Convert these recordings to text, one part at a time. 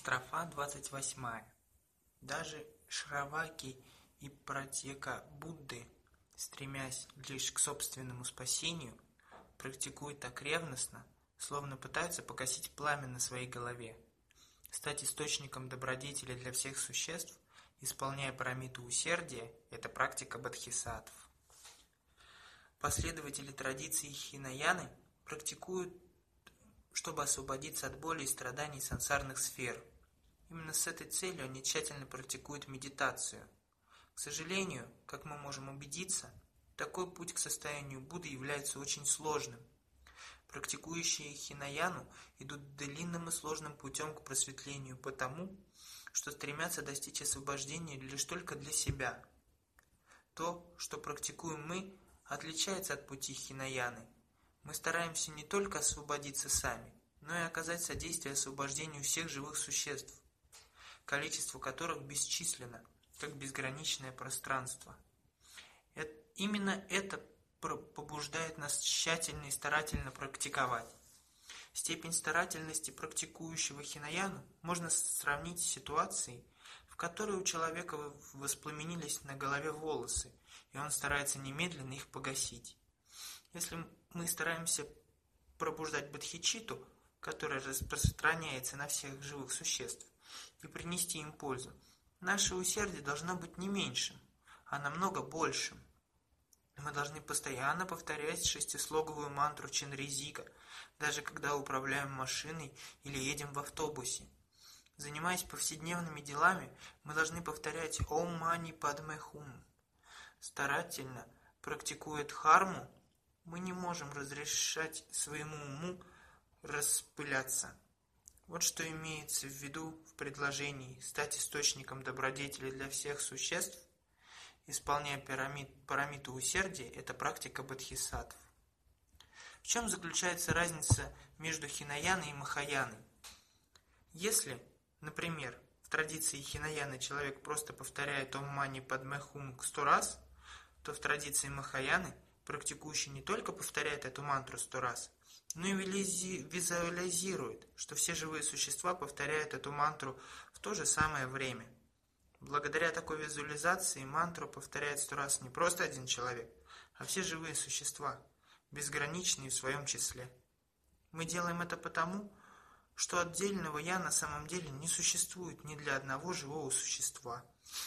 Строфа 28. Даже Шраваки и Пратьяка Будды, стремясь лишь к собственному спасению, практикуют так ревностно, словно пытаются погасить пламя на своей голове, стать источником добродетели для всех существ, исполняя парамиту усердия – это практика бодхисаттв. Последователи традиции Хинаяны практикуют, чтобы освободиться от боли и страданий сансарных сфер. Именно с этой целью они тщательно практикуют медитацию. К сожалению, как мы можем убедиться, такой путь к состоянию Будды является очень сложным. Практикующие Хинаяну идут длинным и сложным путем к просветлению потому, что стремятся достичь освобождения лишь только для себя. То, что практикуем мы, отличается от пути Хинаяны. Мы стараемся не только освободиться сами, но и оказать содействие освобождению всех живых существ, количество которых бесчисленно, как безграничное пространство. Именно это побуждает нас тщательно и старательно практиковать. Степень старательности практикующего Хинаяну можно сравнить с ситуацией, в которой у человека воспламенились на голове волосы, и он старается немедленно их погасить. Если мы стараемся пробуждать бодхичитту, которая распространяется на всех живых существ, и принести им пользу, наше усердие должно быть не меньшим, а намного большим. Мы должны постоянно повторять шестислоговую мантру Ченрезига, даже когда управляем машиной или едем в автобусе. Занимаясь повседневными делами, мы должны повторять «Ом Мани Падме Хум». Старательно практикуя дхарму, мы не можем разрешать своему уму распыляться. Вот что имеется в виду в предложении стать источником добродетели для всех существ, исполняя парамиту усердия, это практика бодхисаттв. В чем заключается разница между Хинаяной и Махаяной? Если, например, в традиции Хинаяны человек просто повторяет Ом Мани Падме Хум 100 раз, то в традиции Махаяны практикующий не только повторяет эту мантру 100 раз, но и визуализирует, что все живые существа повторяют эту мантру в то же самое время. Благодаря такой визуализации мантру повторяет 100 раз не просто один человек, а все живые существа, безграничные в своем числе. Мы делаем это потому, что отдельного «я» на самом деле не существует ни для одного живого существа.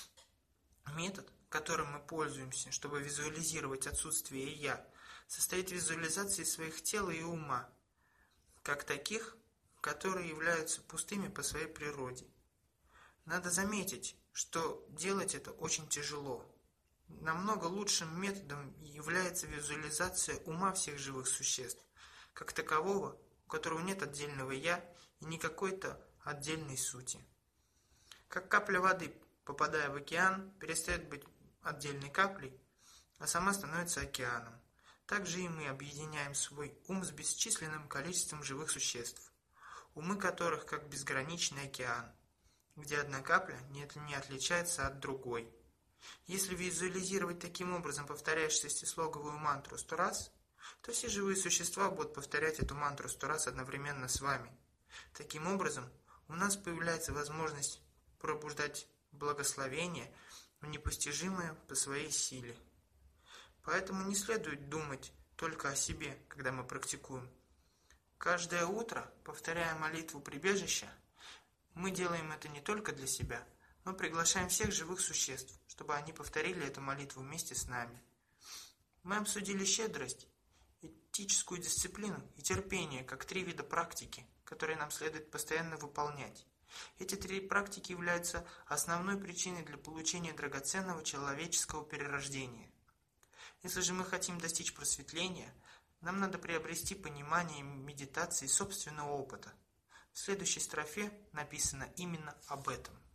Метод, которым мы пользуемся, чтобы визуализировать отсутствие «я», состоит в визуализации своих тела и ума, как таких, которые являются пустыми по своей природе. Надо заметить, что делать это очень тяжело. Намного лучшим методом является визуализация ума всех живых существ, как такового, у которого нет отдельного «я» и не какой-то отдельной сути. Как капля воды, попадая в океан, перестает быть отдельной каплей, а сама становится океаном. Также и мы объединяем свой ум с бесчисленным количеством живых существ, умы которых как безграничный океан, где одна капля не отличается от другой. Если визуализировать таким образом, повторяя шестислоговую мантру 100 раз, то все живые существа будут повторять эту мантру 100 раз одновременно с вами. Таким образом, у нас появляется возможность пробуждать благословение в непостижимое по своей силе. Поэтому не следует думать только о себе, когда мы практикуем. Каждое утро, повторяя молитву прибежища, мы делаем это не только для себя, но приглашаем всех живых существ, чтобы они повторили эту молитву вместе с нами. Мы обсудили щедрость, этическую дисциплину и терпение как 3 вида практики, которые нам следует постоянно выполнять. Эти 3 практики являются основной причиной для получения драгоценного человеческого перерождения. Если же мы хотим достичь просветления, нам надо приобрести понимание медитации собственного опыта. В следующей строфе написано именно об этом.